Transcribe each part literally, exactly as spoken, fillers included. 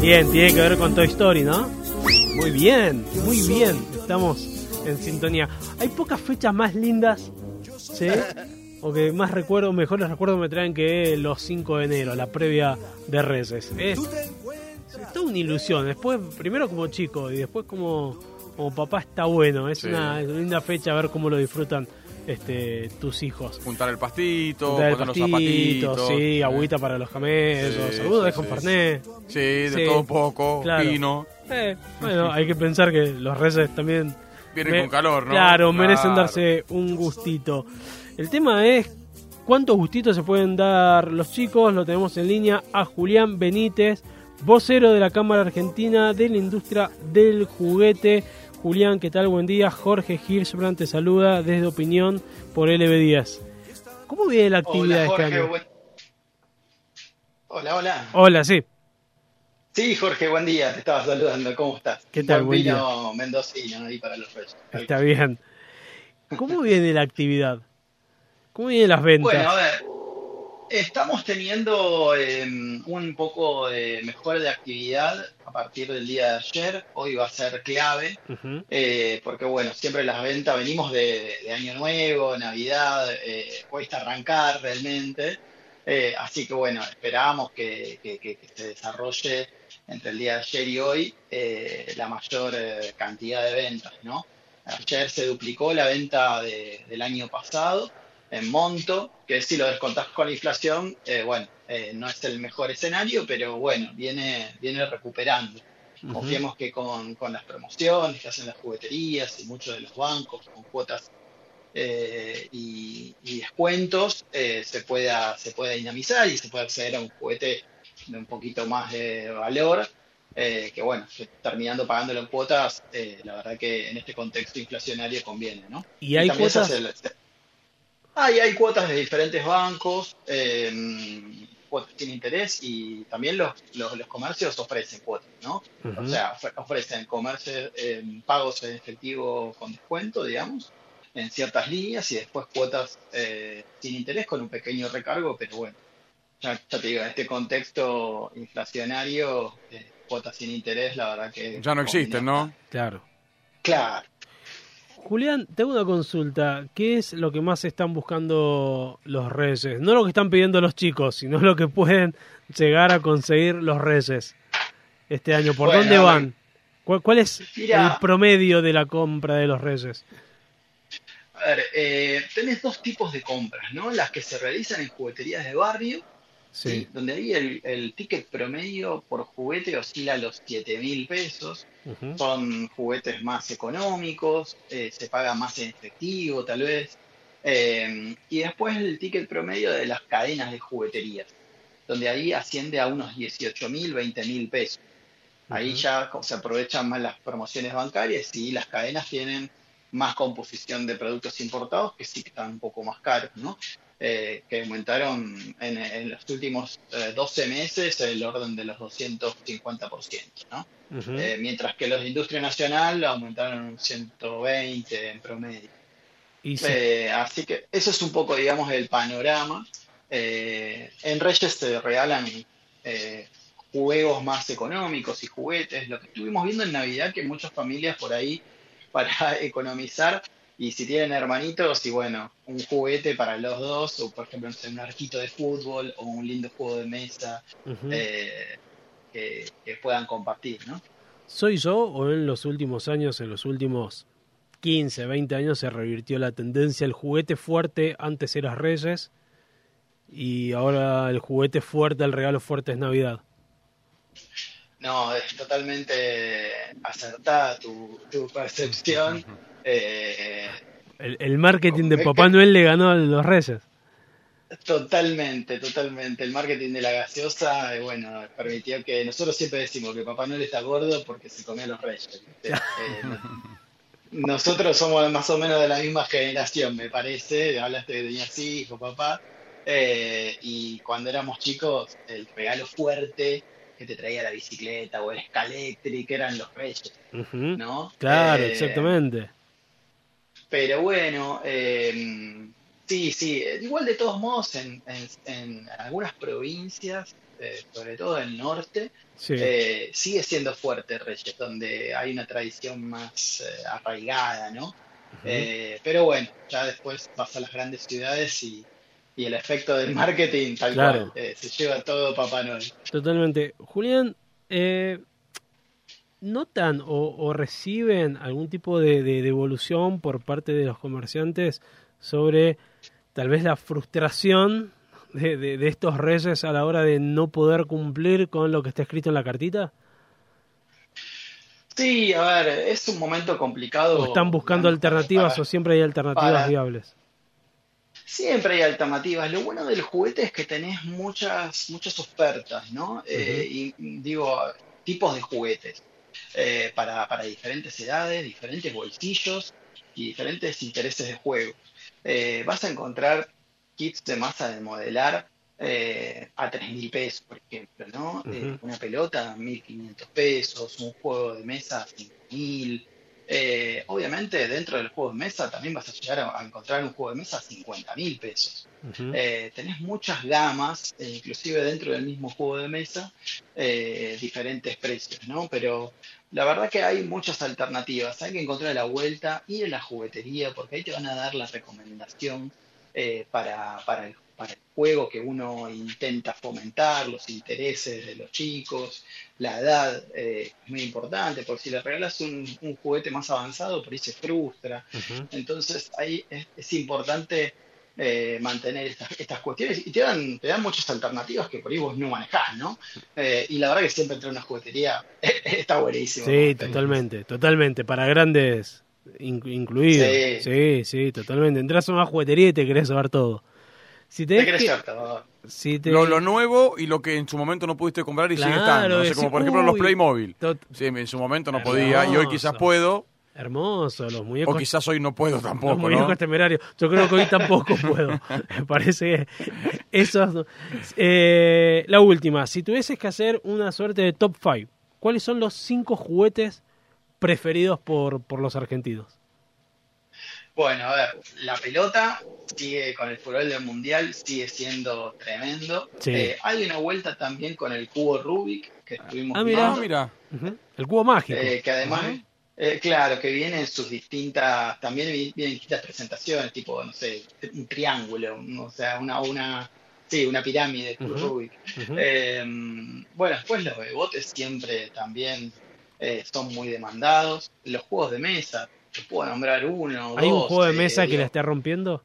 Bien, tiene que ver con Toy Story, ¿no? Muy bien, muy bien. Estamos en sintonía. Hay pocas fechas más lindas, ¿sí? O que más recuerdos, mejores recuerdos me traen que los cinco de enero, la previa de Reyes. Es, es toda una ilusión. Después, primero como chico y después como, como papá está bueno. Es, sí. una, es una linda fecha, a ver cómo lo disfrutan este tus hijos. Juntar el pastito, Juntar el poner pastito, los zapatitos. Sí, eh. agüita para los camellos, sí, saludos sí, de con sí. Fernet. Sí, de sí. todo un poco, claro. Vino. Eh, bueno, hay que pensar que los Reyes también... Vienen me, con calor, ¿no? Claro, claro, merecen darse un gustito. El tema es cuántos gustitos se pueden dar los chicos. Lo tenemos en línea a Julián Benítez, vocero de la Cámara Argentina de la Industria del Juguete. Julián, ¿qué tal? Buen día. Jorge Hirschbrand te saluda desde Opinión por L B diez. ¿Cómo viene la actividad hola, Jorge, este año? Buen... Hola, hola. Hola, sí. Sí, Jorge, buen día. Te estaba saludando. ¿Cómo estás? ¿Qué tal? Buen Buen vino día. mendocino ahí para los Reyes. Está bien. ¿Cómo viene la actividad? ¿Cómo vienen las ventas? Bueno, a ver, estamos teniendo eh, un poco de mejora de actividad a partir del día de ayer. Hoy va a ser clave, uh-huh. eh, porque bueno, siempre las ventas, venimos de, de Año Nuevo, Navidad, eh, cuesta arrancar realmente. Eh, así que bueno, esperamos que, que, que, que se desarrolle entre el día de ayer y hoy eh, la mayor eh, cantidad de ventas, ¿no? Ayer se duplicó la venta de, del año pasado en monto, que si lo descontás con la inflación, eh, bueno, eh, no es el mejor escenario, pero bueno, viene, viene recuperando. Uh-huh. Confiemos que con, con las promociones que hacen las jugueterías y muchos de los bancos, con cuotas eh, y, y descuentos, eh, se pueda, se pueda dinamizar y se pueda acceder a un juguete de un poquito más de valor, eh, que bueno, que terminando pagándolo en cuotas, eh, la verdad que en este contexto inflacionario conviene, ¿no? ¿Y hay y cuotas? El, hay, hay cuotas de diferentes bancos, eh, cuotas sin interés y también los, los, los comercios ofrecen cuotas, ¿no? Uh-huh. O sea, ofrecen comercios, eh, pagos en efectivo con descuento, digamos, en ciertas líneas y después cuotas eh, sin interés con un pequeño recargo, pero bueno, ya, ya te digo, en este contexto inflacionario, eh, cuotas sin interés, la verdad que... Ya no existen, ¿no? Claro. Claro. Julián, tengo una consulta. ¿Qué es lo que más están buscando los Reyes? No lo que están pidiendo los chicos, sino lo que pueden llegar a conseguir los Reyes este año. ¿Por bueno, dónde van? ¿Cuál, cuál es mira, el promedio de la compra de los Reyes? A ver, eh, tenés dos tipos de compras, ¿no? Las que se realizan en jugueterías de barrio, sí. ¿sí? Donde ahí el, el ticket promedio por juguete oscila a los siete mil pesos. Uh-huh. Son juguetes más económicos, eh, se paga más en efectivo tal vez. Eh, y después el ticket promedio de las cadenas de jugueterías, donde ahí asciende a unos dieciocho mil, veinte mil pesos. Uh-huh. Ahí ya se aprovechan más las promociones bancarias y las cadenas tienen más composición de productos importados que sí que están un poco más caros, ¿no? Eh, que aumentaron en, en los últimos eh, doce meses el orden de los doscientos cincuenta por ciento, ¿no? Uh-huh. Eh, mientras que los de industria nacional aumentaron un ciento veinte en promedio. ¿Y sí? eh, así que eso es un poco, digamos, el panorama. Eh, en Reyes se regalan eh, juegos más económicos y juguetes. Lo que estuvimos viendo en Navidad, que muchas familias por ahí, para economizar, y si tienen hermanitos, y bueno, un juguete para los dos, o por ejemplo, un arquito de fútbol, o un lindo juego de mesa, uh-huh. eh, que, que puedan compartir, ¿no? ¿Soy yo o en los últimos años, en los últimos quince, veinte años, se revirtió la tendencia? El juguete fuerte antes era Reyes, y ahora el juguete fuerte, el regalo fuerte es Navidad. No, es totalmente acertada tu, tu percepción. Eh, el, el marketing de Papá Noel le ganó a los Reyes. Totalmente, totalmente. El marketing de la gaseosa, eh, bueno, permitió que... Nosotros siempre decimos que Papá Noel está gordo porque se comió a los Reyes. eh, nosotros somos más o menos de la misma generación, me parece. Hablaste que tenías hijos, papá. Eh, y cuando éramos chicos, el regalo fuerte que te traía la bicicleta o el Scalectric eran los Reyes, uh-huh. ¿no? Claro, eh, exactamente. Pero bueno, eh, Sí, sí, igual de todos modos en, en, en algunas provincias, eh, sobre todo en el norte, sí. eh, sigue siendo fuerte Reyes, donde hay una tradición más eh, arraigada, ¿no? Uh-huh. eh, pero bueno, ya después vas a las grandes ciudades y, y el efecto del marketing tal claro. cual, eh, se lleva todo Papá Noel. Totalmente. Julián, eh, ¿notan o, o reciben algún tipo de, de devolución por parte de los comerciantes sobre tal vez la frustración de, de, de estos reyes a la hora de no poder cumplir con lo que está escrito en la cartita? Sí, a ver, es un momento complicado. ¿O están buscando digamos, alternativas para, o siempre hay alternativas para, viables? Siempre hay alternativas. Lo bueno del juguete es que tenés muchas muchas ofertas, ¿no? Uh-huh. Eh, y digo, tipos de juguetes eh, para, para diferentes edades, diferentes bolsillos y diferentes intereses de juego. Eh, vas a encontrar kits de masa de modelar eh, a tres mil pesos, por ejemplo, ¿no? Uh-huh. Eh, una pelota, mil quinientos pesos, un juego de mesa, cinco mil. Eh, obviamente, dentro del juego de mesa también vas a llegar a, a encontrar un juego de mesa a cincuenta mil pesos. Uh-huh. Eh, tenés muchas gamas, eh, inclusive dentro del mismo juego de mesa, eh, diferentes precios, ¿no? Pero la verdad que hay muchas alternativas. Hay que encontrar la vuelta, ir a la juguetería, porque ahí te van a dar la recomendación eh, para, para, el, para el juego que uno intenta fomentar, los intereses de los chicos, la edad eh, es muy importante, porque si le regalas un, un juguete más avanzado, por ahí se frustra. Uh-huh. Entonces ahí es, es importante eh, mantener estas, estas cuestiones y te dan, te dan muchas alternativas que por ahí vos no manejás, ¿no? Eh, y la verdad que siempre entrar a una juguetería está buenísimo. Sí, totalmente, tenés. totalmente, para grandes in, incluidos. Sí. sí, sí, totalmente. Entrás a una juguetería y te querés saber todo. Si te querés saber todo. Si te... lo, lo nuevo y lo que en su momento no pudiste comprar y claro, sigue estando. No sé, como por ejemplo uy, los Playmobil. Tot... Sí, en su momento no hermoso. podía y hoy quizás puedo. Hermoso, los muñecos. O quizás hoy no puedo tampoco, los muñecos ¿no? temerarios. Yo creo que hoy tampoco puedo. Me parece que esos. Eh, la última, si tuvieses que hacer una suerte de top cinco, ¿cuáles son los cinco juguetes preferidos por, por los argentinos? Bueno, a ver, la pelota sigue con el furor del mundial, sigue siendo tremendo. Sí. Eh, hay una vuelta también con el cubo Rubik que estuvimos ah, mirando. Mira, uh-huh. El cubo mágico. Eh, que además, uh-huh. eh, claro, que viene en sus distintas, también vienen distintas presentaciones, tipo, no sé, un triángulo, o sea, una, una, sí, una pirámide, cubo uh-huh. Rubik. Uh-huh. Eh, bueno, después los bebotes siempre también eh, son muy demandados. Los juegos de mesa. Te puedo nombrar uno o ¿Hay dos, un juego de mesa eh, que la esté rompiendo?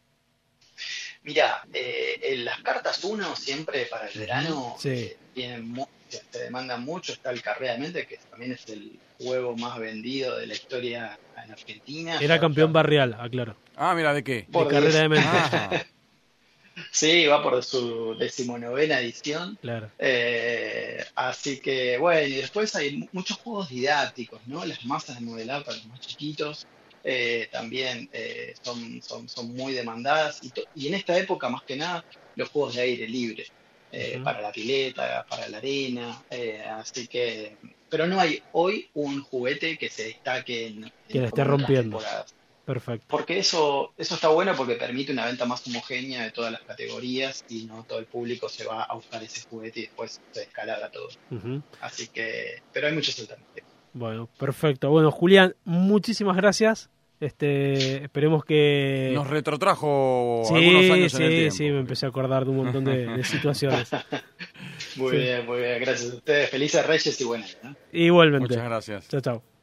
Mirá, eh, en las cartas uno siempre para el verano sí. eh, tienen mu- se demandan mucho. Está el Carrera de Mente, que también es el juego más vendido de la historia en Argentina. Era ya, campeón ya... barrial, aclaro. Ah, mira, ¿de qué? De Carrera de Mente. Ah. Sí, va por su decimonovena edición. Claro. Eh, así que, bueno, y después hay muchos juegos didácticos, ¿no? Las masas de modelar para los más chiquitos eh, también eh, son, son, son muy demandadas. Y, to- y en esta época, más que nada, los juegos de aire libre, eh, uh-huh. para la pileta, para la arena. Eh, así que, pero no hay hoy un juguete que se destaque en, que la esté rompiendo. Temporadas. Perfecto. Porque eso eso está bueno porque permite una venta más homogénea de todas las categorías y no todo el público se va a buscar ese juguete y después se descalabra todo. Uh-huh. Así que, pero hay muchas alternativas. Bueno, perfecto. Bueno, Julián, muchísimas gracias. Este, esperemos que... Nos retrotrajo sí, algunos años sí, en el tiempo. Sí, sí, me empecé a acordar de un montón de, de situaciones. Muy sí. bien, muy bien. Gracias a ustedes. Felices Reyes y buenas, ¿no? Igualmente. Muchas gracias. Chao, chao.